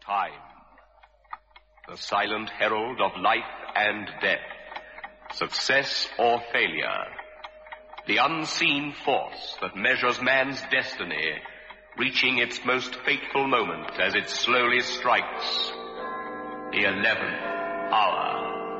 Time, the silent herald of life and death, success or failure, the unseen force that measures man's destiny, reaching its most fateful moment as it slowly strikes the 11th hour.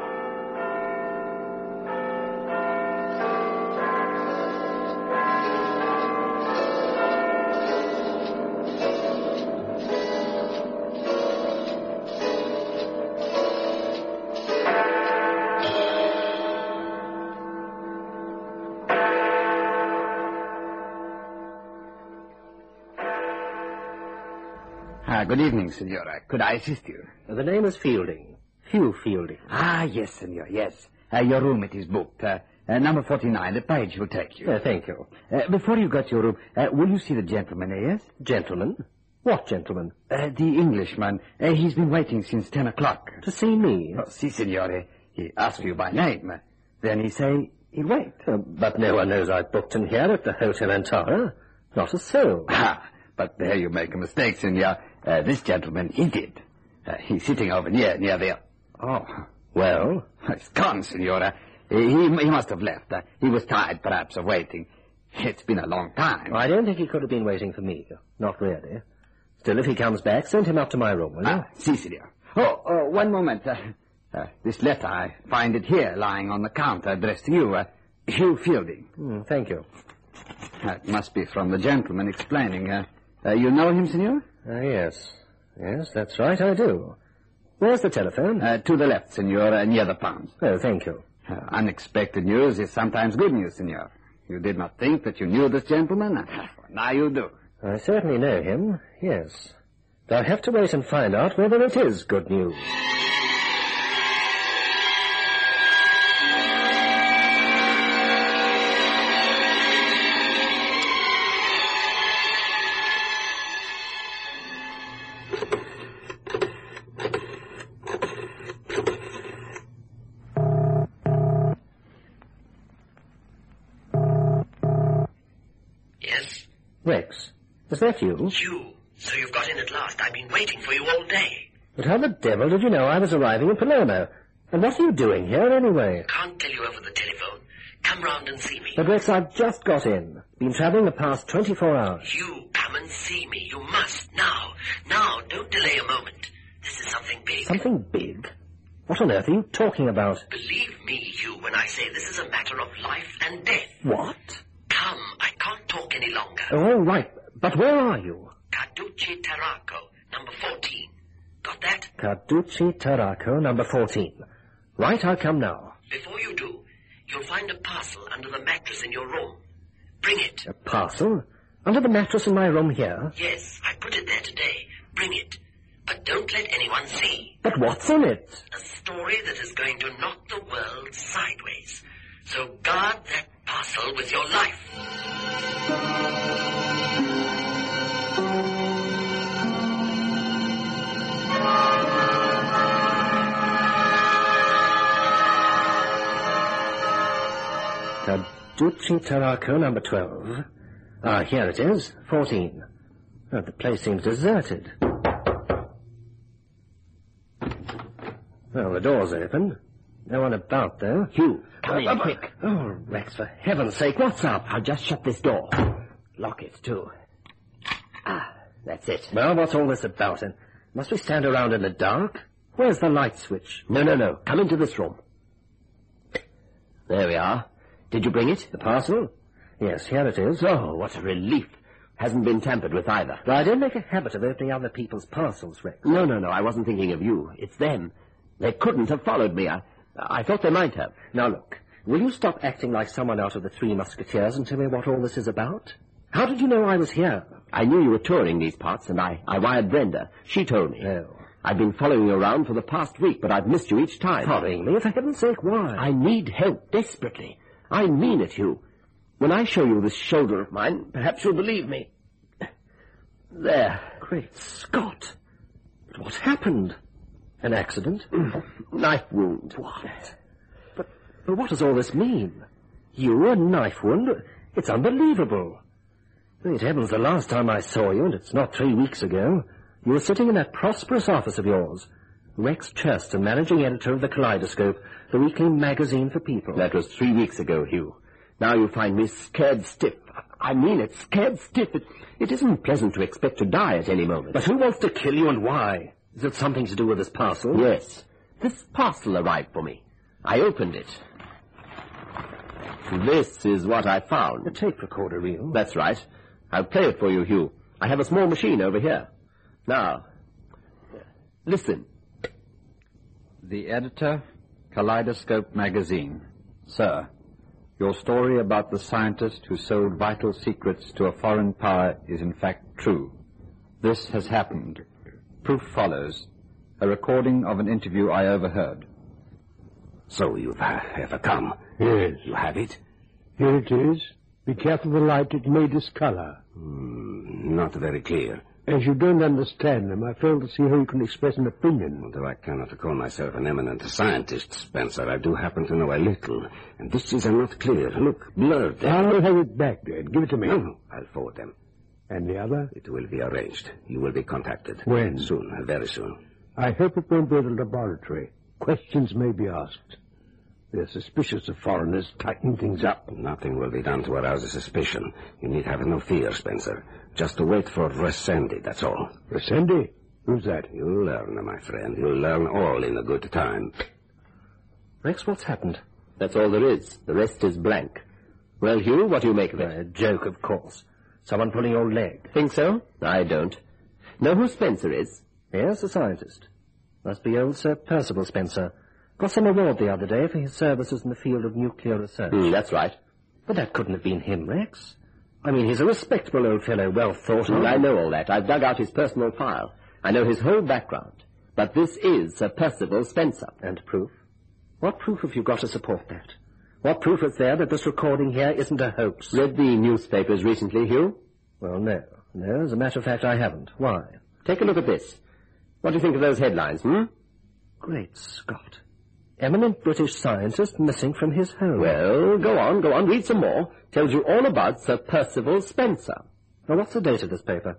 Good evening, Senora. Could I assist you? The name is Fielding. Hugh Fielding. Yes, Senor, yes. Your room, it is booked. Number 49, the page will take you. Thank you. Before you go to your room, will you see the gentleman, yes? Gentleman? What gentleman? The Englishman. He's been waiting since 10 o'clock. To see me? Oh, si, Signore. He asked you by name. Then he say he'll wait. But no one knows I've booked him here at the Hotel Antara. Not a soul. But there you make a mistake, Signor. This gentleman, he did. He's sitting over near there. Oh, well? It's gone, Signora. He must have left. He was tired, perhaps, of waiting. It's been a long time. I don't think he could have been waiting for me. Not really. Still, if he comes back, send him up to my room, will you? Si, Signor. Oh, one moment. This letter, I find it here, lying on the counter, addressed to you. Hugh Fielding. Thank you. It must be from the gentleman explaining. You know him, Signor? Yes. Yes, that's right, I do. Where's the telephone? To the left, Signor, near the pounds. Oh, thank you. Unexpected news is sometimes good news, Signor. You did not think that you knew this gentleman? Now you do. I certainly know him, yes. But I'll have to wait and find out whether it is good news. Rex, is that you? You. So you've got in at last. I've been waiting for you all day. But how the devil did you know I was arriving in Palermo? And what are you doing here, anyway? Can't tell you over the telephone. Come round and see me. But, Rex, I've just got in. Been travelling the past 24 hours. You, come and see me. You must. Now. Now, don't delay a moment. This is something big. Something big? What on earth are you talking about? Believe me, Hugh, when I say this is a matter of life and death. What? Come, I can't talk any longer. Oh, all right. But where are you? Carducci Tarraco, number 14. Got that? Carducci Tarraco, number 14. Right, I'll come now. Before you do, you'll find a parcel under the mattress in your room. Bring it. A parcel? Under the mattress in my room here? Yes, I put it there today. Bring it. But don't let anyone see. But what's in it? A story that is going to knock the world sideways. So guard that parcel with your life. Carducci Tarraco, number 12. Here it is, 14. Oh, the place seems deserted. Well, the door's open. No one about, though. Hugh, come in, quick. Oh, Rex, for heaven's sake, what's up? I'll just shut this door. Lock it, too. That's it. Well, what's all this about, then? Must we stand around in the dark? Where's the light switch? No. Come into this room. There we are. Did you bring it? The parcel? Yes, here it is. Oh, what a relief. Hasn't been tampered with either. But I don't make a habit of opening other people's parcels, Rex. No. I wasn't thinking of you. It's them. They couldn't have followed me. I thought they might have. Now, look. Will you stop acting like someone out of the Three Musketeers and tell me what all this is about? How did you know I was here? I knew you were touring these parts, and I wired Brenda. She told me. Oh. I've been following you around for the past week, but I've missed you each time. Following me? For heaven's sake, why? I need help desperately. I mean it, Hugh. When I show you this shoulder of mine, perhaps you'll believe me. There. Great Scott! But what happened? An accident? Knife wound. What? But what does all this mean? You, a knife wound? It's unbelievable. Great heavens, the last time I saw you, and it's not 3 weeks ago, You were sitting in that prosperous office of yours. Rex Chester, managing editor of the Kaleidoscope, the weekly magazine for people. That was 3 weeks ago, Hugh. Now you find me scared stiff. I mean it, scared stiff. It isn't pleasant to expect to die at any moment. But who wants to kill you and why? Is it something to do with this parcel? Yes. This parcel arrived for me. I opened it. This is what I found. A tape recorder reel? That's right. I'll play it for you, Hugh. I have a small machine over here. Now, listen. The editor, Kaleidoscope magazine. Sir, your story about the scientist who sold vital secrets to a foreign power is in fact true. This has happened. Proof follows. A recording of an interview I overheard. So you've ever come? Yes. You have it? Here it is. Be careful of the light, it may discolor. Not very clear. As you don't understand them, I fail to see how you can express an opinion. Although I cannot call myself an eminent scientist, Spencer, I do happen to know a little. And this is not clear. Look, blurred there. I'll have it back, Dad. Give it to me. No, I'll forward them. And the other? It will be arranged. You will be contacted. When? Soon, very soon. I hope it won't be at a laboratory. Questions may be asked. They're suspicious of foreigners, tighten things up. Nothing will be done to arouse a suspicion. You need have no fear, Spencer. Just to wait for Resendi, that's all. Resendi? Who's that? You'll learn, my friend. You'll learn all in a good time. Rex, what's happened? That's all there is. The rest is blank. Well, Hugh, what do you make of it? A joke, of course. Someone pulling your leg. Think so? I don't. Know who Spencer is? Yes, the scientist. Must be old Sir Percival Spencer. Got some award the other day for his services in the field of nuclear research. That's right. But that couldn't have been him, Rex. I mean, he's a respectable old fellow, well thought of. I know all that. I've dug out his personal file. I know his whole background. But this is Sir Percival Spencer. And proof? What proof have you got to support that? What proof is there that this recording here isn't a hoax? Read the newspapers recently, Hugh? Well, no. No, as a matter of fact, I haven't. Why? Take a look at this. What do you think of those headlines, Great Scott. Eminent British scientist missing from his home. Well, go on, read some more. Tells you all about Sir Percival Spencer. Now, what's the date of this paper?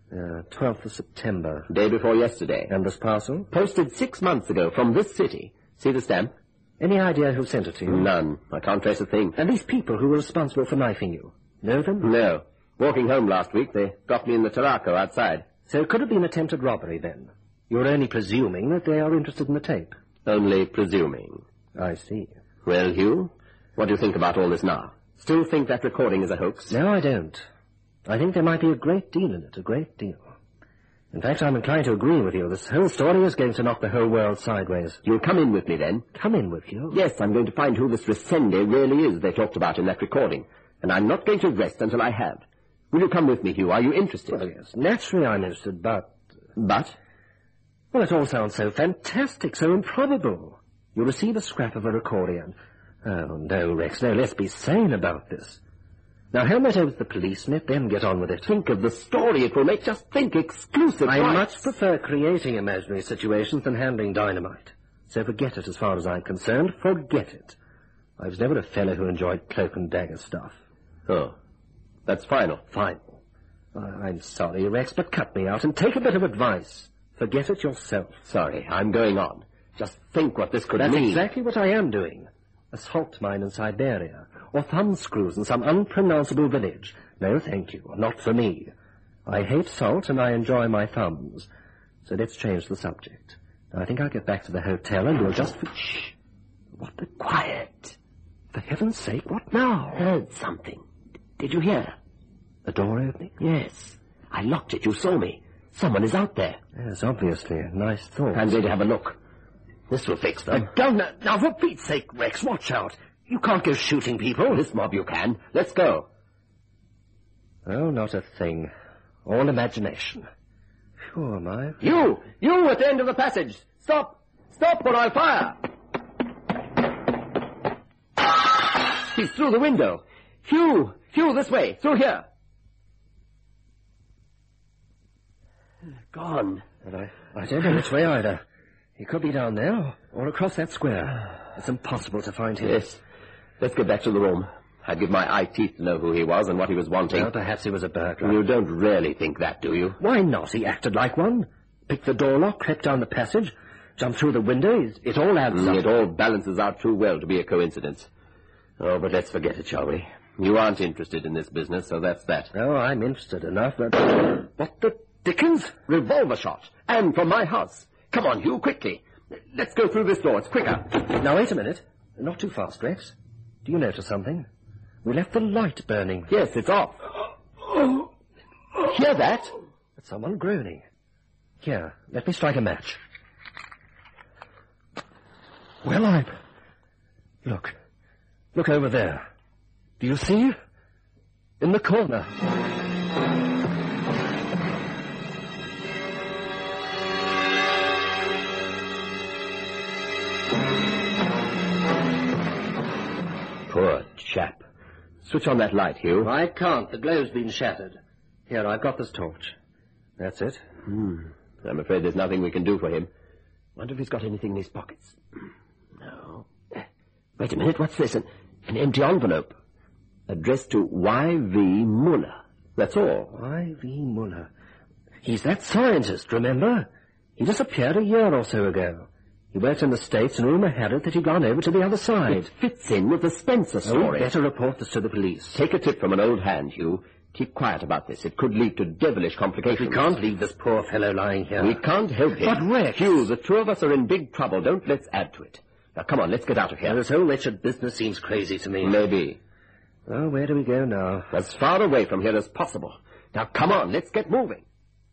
12th of September. Day before yesterday. And this parcel? Posted 6 months ago from this city. See the stamp? Any idea who sent it to you? None. I can't trace a thing. And these people who were responsible for knifing you? Know them? No. Walking home last week, they got me in the Tarraco outside. So it could have been attempted robbery, then? You're only presuming that they are interested in the tape. Only presuming. I see. Well, Hugh, what do you think about all this now? Still think that recording is a hoax? No, I don't. I think there might be a great deal in it, a great deal. In fact, I'm inclined to agree with you. This whole story is going to knock the whole world sideways. You'll come in with me, then? Come in with you? Yes, I'm going to find who this Resendi really is they talked about in that recording. And I'm not going to rest until I have. Will you come with me, Hugh? Are you interested? Well, yes, naturally I'm interested, but... But? Well, it all sounds so fantastic, so improbable. You'll receive a scrap of a recording. Oh, no, Rex, no, let's be sane about this. Now, hand that over to the police, and let them get on with it. Think of the story it will make. Just think, exclusive I rights. much prefer creating imaginary situations than handling dynamite. So forget it as far as I'm concerned. Forget it. I was never a fellow who enjoyed cloak and dagger stuff. Oh, that's final. Final. I'm sorry, Rex, but cut me out and take a bit of advice. Forget it yourself. Sorry, I'm going on. Just think what this could That's mean. exactly what I am doing. A salt mine in Siberia, or thumbscrews in some unpronounceable village. No, thank you, not for me. I hate salt and I enjoy my thumbs. So let's change the subject. Now, I think I'll get back to the hotel and we'll just... Shh! What the quiet? For heaven's sake, what now? Heard something. Did you hear? The door opening? Yes. I locked it. You saw me. Someone is out there. Yes, obviously. A nice thought. I'm going to have a look. This will fix them. A gun? Now, for Pete's sake, Rex, watch out. You can't go shooting people. This mob you can. Let's go. Oh, not a thing. All imagination. Who am I? You at the end of the passage. Stop or I'll fire. He's through the window. Hugh, this way, through here. Gone. And I don't know which way either. He could be down there or across that square. It's impossible to find him. Yes. Let's get back to the room. I'd give my eye teeth to know who he was and what he was wanting. Well, perhaps he was a burglar. You don't really think that, do you? Why not? He acted like one. Picked the door lock, crept down the passage, jumped through the window. It all adds up. It all balances out too well to be a coincidence. Oh, but let's forget it, shall we? You aren't interested in this business, so that's that. Oh, I'm interested enough, but... What the dickens? Revolver shot. And from my house. Come on, Hugh, quickly. Let's go through this door. It's quicker. Now, wait a minute. Not too fast, Rex. Do you notice something? We left the light burning. Yes, it's off. Hear that? That's someone groaning. Here, let me strike a match. Well, I'm... Look. Look over there. Do you see? In the corner. Poor chap. Switch on that light, Hugh. I can't. The glow's been shattered. Here, I've got this torch. That's it. I'm afraid there's nothing we can do for him. Wonder if he's got anything in his pockets. No. Wait a minute, what's this? An empty envelope. Addressed to Y.V. Muller. That's all. Y.V. Muller. He's that scientist, remember? He disappeared a year or so ago. He worked in the States, and rumor had it that he'd gone over to the other side. It fits in with the Spencer story. Better report this to the police. Take a tip from an old hand, Hugh. Keep quiet about this. It could lead to devilish complications. We can't leave this poor fellow lying here. We can't help him. But Rex... Hugh, the two of us are in big trouble. Don't let's add to it. Now, come on, let's get out of here. This whole wretched business seems crazy to me. Maybe. Well, where do we go now? As far away from here as possible. Now, come on, let's get moving.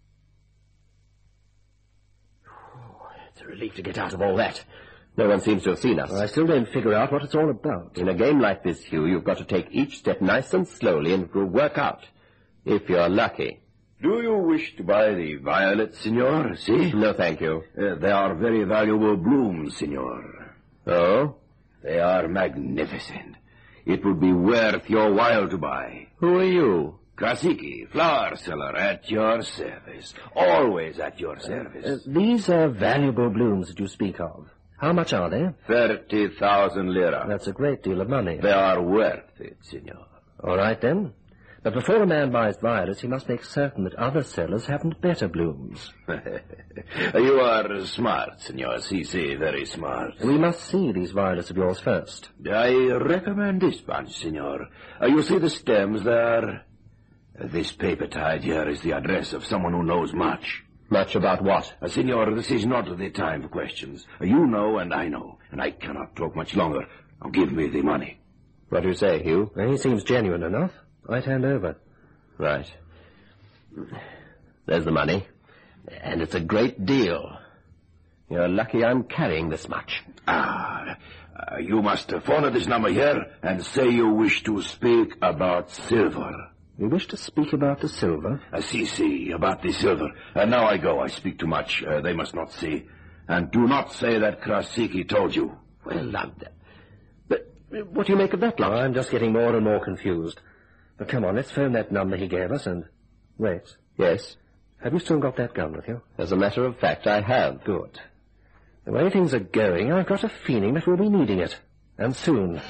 It's a relief to get out of all that. No one seems to have seen us. Well, I still don't figure out what it's all about. In a game like this, Hugh, you've got to take each step nice and slowly, and it will work out. If you're lucky. Do you wish to buy the violets, Signor? See? No, thank you. They are very valuable blooms, Signor. Oh? They are magnificent. It would be worth your while to buy. Who are you? Krasicki, flower seller, at your service. Always at your service. These are valuable blooms that you speak of. How much are they? 30,000 lira. That's a great deal of money. They are worth it, Signor. All right, then. But before a man buys violets, he must make certain that other sellers haven't better blooms. You are smart, Signor. Si, very smart. We must see these violets of yours first. I recommend this bunch, Signor. You see the stems there? This paper tied here is the address of someone who knows much. Much about what? Signor, this is not the time for questions. You know and I know, and I cannot talk much longer. Now give me the money. What do you say, Hugh? Well, he seems genuine enough. I'd hand over. Right. There's the money. And it's a great deal. You're lucky I'm carrying this much. You must phone at this number here and say you wish to speak about silver. We wish to speak about the silver? Si, about the silver. Now I go. I speak too much. They must not see. And do not say that Krasicki told you. Well, but what do you make of that lot? I'm just getting more and more confused. But come on, let's phone that number he gave us and... Rex? Yes? Have you still got that gun with you? As a matter of fact, I have. Good. The way things are going, I've got a feeling that we'll be needing it. And soon.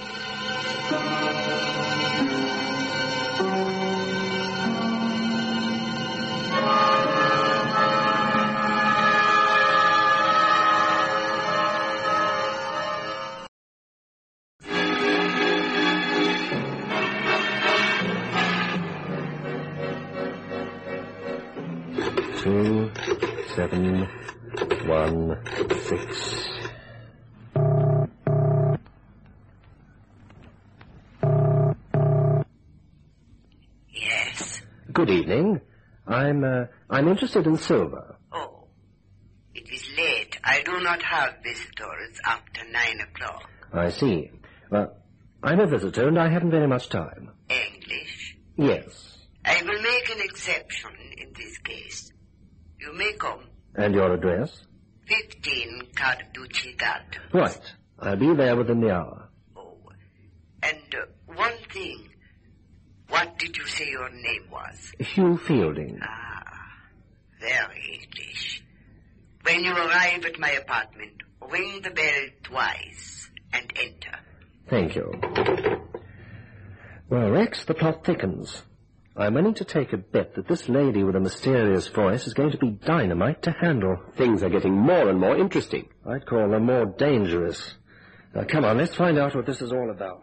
Yes. Good evening. I'm interested in silver. Oh, it is late. I do not have visitors after 9 o'clock. I see. Well, I'm a visitor and I haven't very much time. English? Yes. I will make an exception in this case. You may come. And your address? 15 Carducci Garden. Right. I'll be there within the hour. Oh, and one thing. What did you say your name was? Hugh Fielding. Very English. When you arrive at my apartment, ring the bell twice and enter. Thank you. Well, Rex, the plot thickens. I'm willing to take a bet that this lady with a mysterious voice is going to be dynamite to handle. Things are getting more and more interesting. I'd call them more dangerous. Now, come on, let's find out what this is all about.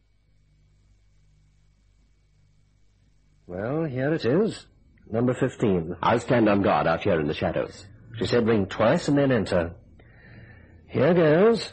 Well, here it is. Number 15. I'll stand on guard out here in the shadows. She said ring twice and then enter. Here goes.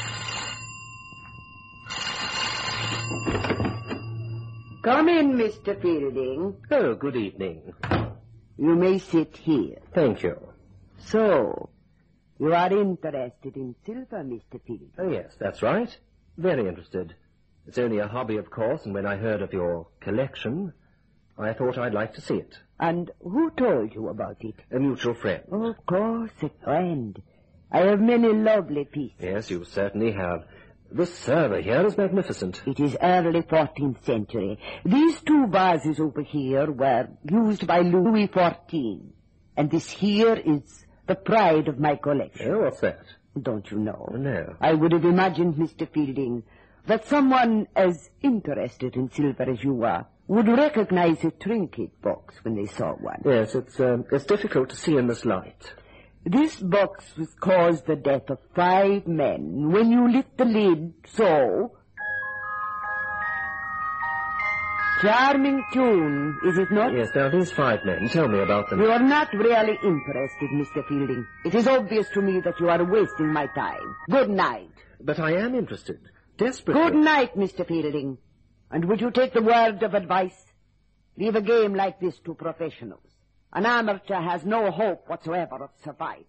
Come in, Mr. Fielding. Oh, good evening. You may sit here. Thank you. So, you are interested in silver, Mr. Fielding? Oh, yes, that's right. Very interested. It's only a hobby, of course, and when I heard of your collection, I thought I'd like to see it. And who told you about it? A mutual friend. Oh, of course, a friend. I have many lovely pieces. Yes, you certainly have. This server here is magnificent. It is early 14th century. These two vases over here were used by Louis XIV. And this here is the pride of my collection. Oh, what's that? Don't you know? No. I would have imagined, Mr. Fielding, that someone as interested in silver as you are would recognize a trinket box when they saw one. Yes, it's difficult to see in this light. This box was caused the death of 5 men. When you lift the lid, so... Charming tune, is it not? Yes, now these 5 men. Tell me about them. You are not really interested, Mr. Fielding. It is obvious to me that you are wasting my time. Good night. But I am interested. Desperately. Good night, Mr. Fielding. And would you take the word of advice? Leave a game like this to professionals. An amateur has no hope whatsoever of survival.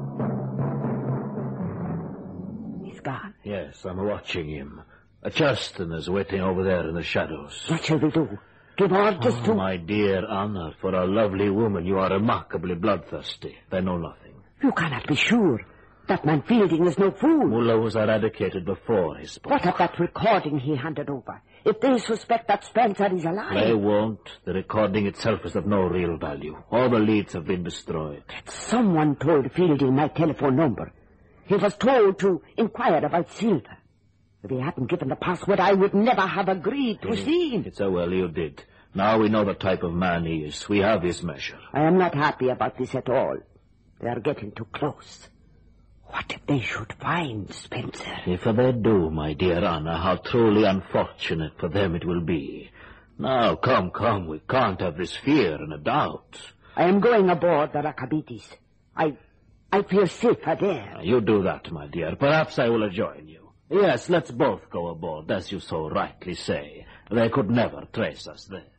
He's gone. Yes, I'm watching him. Justin is waiting over there in the shadows. What shall we do? Give orders to... My dear Anna, for a lovely woman, you are remarkably bloodthirsty. I know nothing. You cannot be sure. That man Fielding is no fool. Mullah was eradicated before he spoke. What of that recording he handed over? If they suspect that Spencer is alive... They won't. The recording itself is of no real value. All the leads have been destroyed. Someone told Fielding my telephone number. He was told to inquire about silver. If he hadn't given the password, I would never have agreed to see him. It's so well you did. Now we know the type of man he is. We have his measure. I am not happy about this at all. They are getting too close. What if they should find Spencer? If they do, my dear Anna, how truly unfortunate for them it will be. Now, come, we can't have this fear and a doubt. I am going aboard the Rakabitis. I feel safer there. You do that, my dear. Perhaps I will join you. Yes, let's both go aboard, as you so rightly say. They could never trace us there.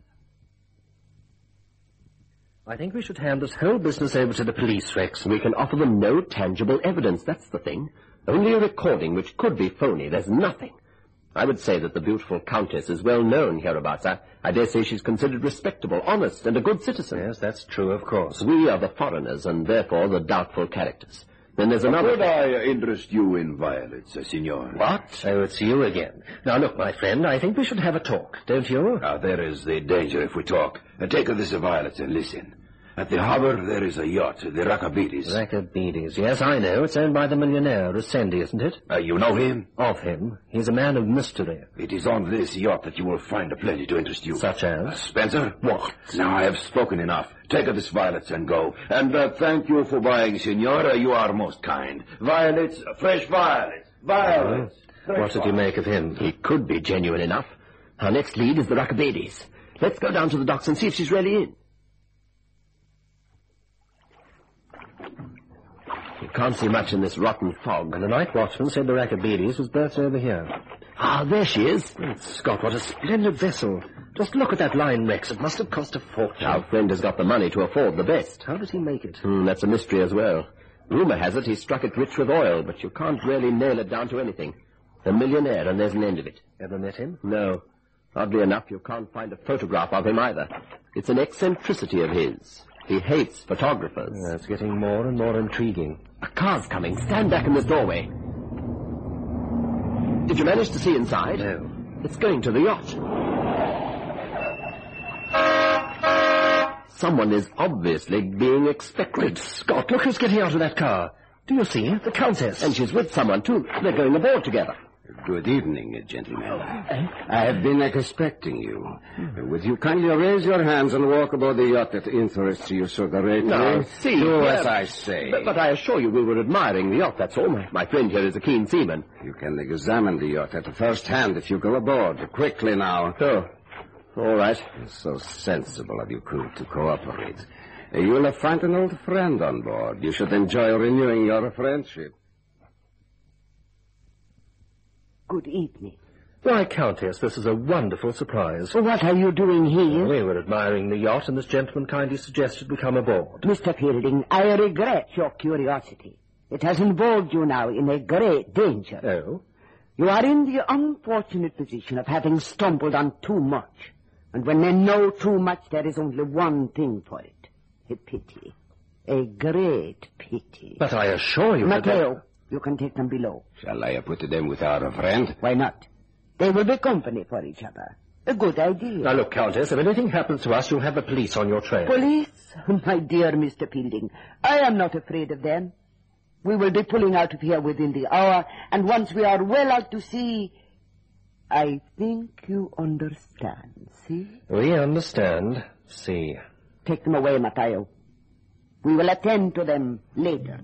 I think we should hand this whole business over to the police, Rex. We can offer them no tangible evidence, that's the thing. Only a recording which could be phony. There's nothing. I would say that the beautiful Countess is well known hereabouts. I dare say she's considered respectable, honest, and a good citizen. Yes, that's true, of course. We are the foreigners, and therefore the doubtful characters. Then there's another... Could I interest you in violets, signor? What? Oh, it's you again. Now, look, my friend, I think we should have a talk, don't you? Now, there is the danger if we talk. Take this violets and listen. At the harbor, there is a yacht, the Rakabitis. Rakabitis, yes, I know. It's owned by the millionaire, Russendi, isn't it? You know him? Of him. He's a man of mystery. It is on this yacht that you will find plenty to interest you. Such as? Spencer? What? Now, I have spoken enough. Take this violets and go. And thank you for buying, senor. You are most kind. Violets, fresh violets. Violets. What did you make of him? He could be genuine enough. Our next lead is the Rakabitis. Let's go down to the docks and see if she's really in. You can't see much in this rotten fog. And the night watchman said the Rakabitis was berthed over here. Ah, there she is. Scott, what a splendid vessel. Just look at that line, Rex. It must have cost a fortune. Our friend has got the money to afford the best. How did he make it? That's a mystery as well. Rumor has it he struck it rich with oil, but you can't really nail it down to anything. A millionaire, and there's an end of it. Ever met him? No. Oddly enough, you can't find a photograph of him either. It's an eccentricity of his. He hates photographers. It's getting more and more intriguing. A car's coming. Stand back in this doorway. Did you manage to see inside? No. It's going to the yacht. Someone is obviously being expected. Great Scott, look who's getting out of that car. Do you see? The Countess. And she's with someone, too. They're going aboard together. Good evening, gentlemen. I have been expecting you. Would you kindly raise your hands and walk aboard the yacht that interests you so greatly? No, see. Do as I say. But I assure you we were admiring the yacht, that's all. My friend here is a keen seaman. You can examine the yacht at first hand if you go aboard. Quickly now. Oh, all right. So sensible of you crew to cooperate. You'll have found an old friend on board. You should enjoy renewing your friendship. Good evening. Why, Countess, this is a wonderful surprise. What are you doing here? We were admiring the yacht, and this gentleman kindly suggested we come aboard. Mr. Fielding, I regret your curiosity. It has involved you now in a great danger. Oh? You are in the unfortunate position of having stumbled on too much. And when men know too much, there is only one thing for it. A pity. A great pity. But I assure you Matteo, you can take them below. Shall I put them with our friend? Why not? They will be company for each other. A good idea. Now, look, Countess, if anything happens to us, you'll have the police on your trail. Police? My dear Mr. Fielding, I am not afraid of them. We will be pulling out of here within the hour, and once we are well out to sea, I think you understand, see? We understand. See. Take them away, Matteo. We will attend to them later.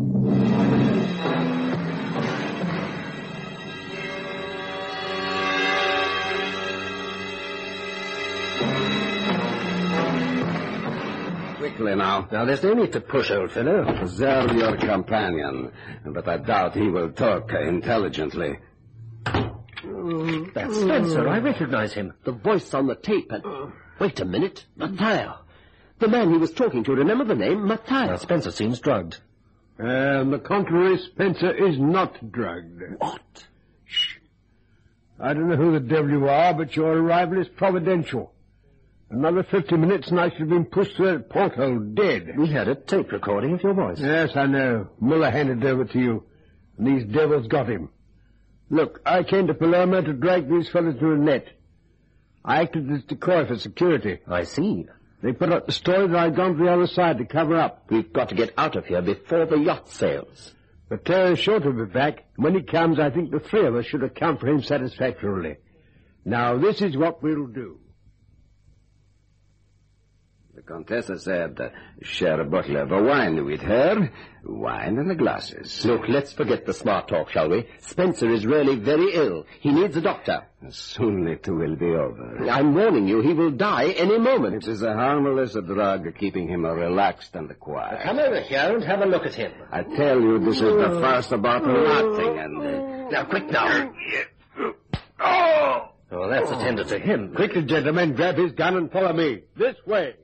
Quickly now. Now, there's no need to push, old fellow. Observe your companion, but I doubt he will talk intelligently. That's Spencer. I recognize him. The voice on the tape and... Wait a minute. Matteo. The man he was talking to, remember the name? Matteo. Now, Spencer seems drugged. On the contrary, Spencer is not drugged. What? Shh. I don't know who the devil you are, but your arrival is providential. Another 50 minutes and I should have been pushed through that porthole dead. We had a tape recording of your voice. Yes, I know. Muller handed it over to you, and these devils got him. Look, I came to Palermo to drag these fellows to a net. I acted as decoy for security. I see. They put up the story that I'd gone to the other side to cover up. We've got to get out of here before the yacht sails. But Terry's sure to be back. When he comes, I think the three of us should account for him satisfactorily. Now, this is what we'll do. The Contessa said, share a bottle of wine with her. Wine in the glasses. Look, let's forget the smart talk, shall we? Spencer is really very ill. He needs a doctor. Soon it will be over. I'm warning you, he will die any moment. It is a harmless drug keeping him relaxed and quiet. Come over here and have a look at him. I tell you, this is the first bottle nothing, and... Now, quick now. Oh, that's attended to him. Quickly, gentlemen, grab his gun and follow me. This way.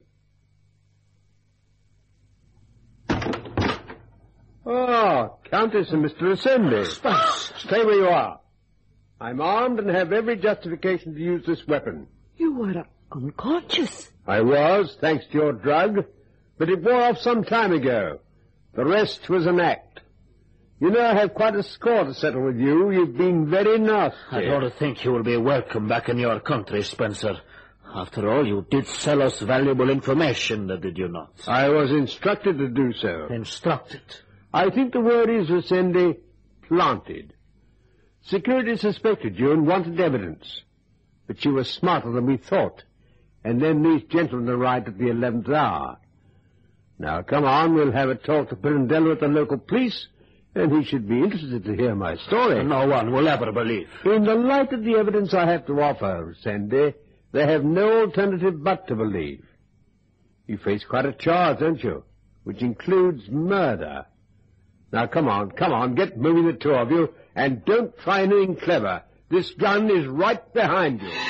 Oh, Countess and Mr. Ascendi. Stay where you are. I'm armed and have every justification to use this weapon. You were unconscious. I was, thanks to your drug, but it wore off some time ago. The rest was an act. You know I have quite a score to settle with you. You've been very nasty. I don't think you will be welcome back in your country, Spencer. After all, you did sell us valuable information, did you not? I was instructed to do so. Instructed? I think the word is, Ascendi, planted. Security suspected you and wanted evidence. But you were smarter than we thought. And then these gentlemen arrived at the 11th hour. Now, come on, we'll have a talk to Pirandello at the local police, and he should be interested to hear my story. No one will ever believe. In the light of the evidence I have to offer, Ascendi, they have no alternative but to believe. You face quite a charge, don't you? Which includes murder. Now, come on, get moving, the two of you, and don't try anything clever. This gun is right behind you.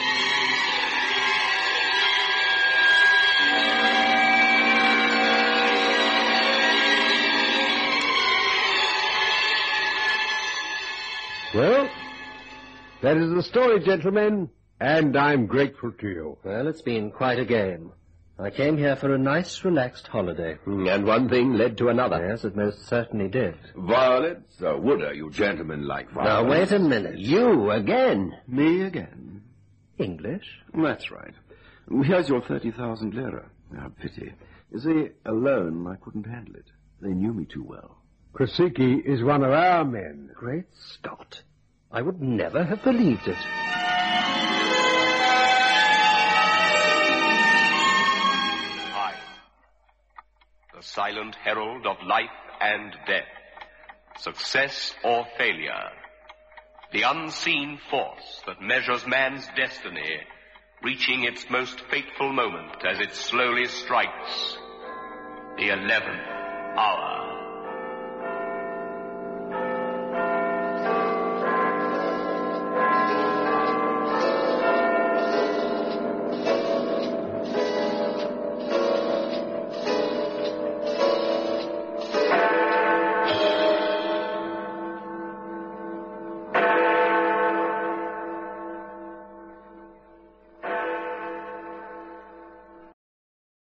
Well, that is the story, gentlemen, and I'm grateful to you. Well, it's been quite a game. I came here for a nice, relaxed holiday. And one thing led to another. Yes, it most certainly did. Violets? Would you gentlemen like violets? Now, wait a minute. You again. Me again? English? That's right. Here's your 30,000 lira. Ah, pity. You see, alone I couldn't handle it. They knew me too well. Krasicki is one of our men. Great Scott. I would never have believed it. I, the silent herald of life and death, success or failure, the unseen force that measures man's destiny, reaching its most fateful moment as it slowly strikes the 11th hour.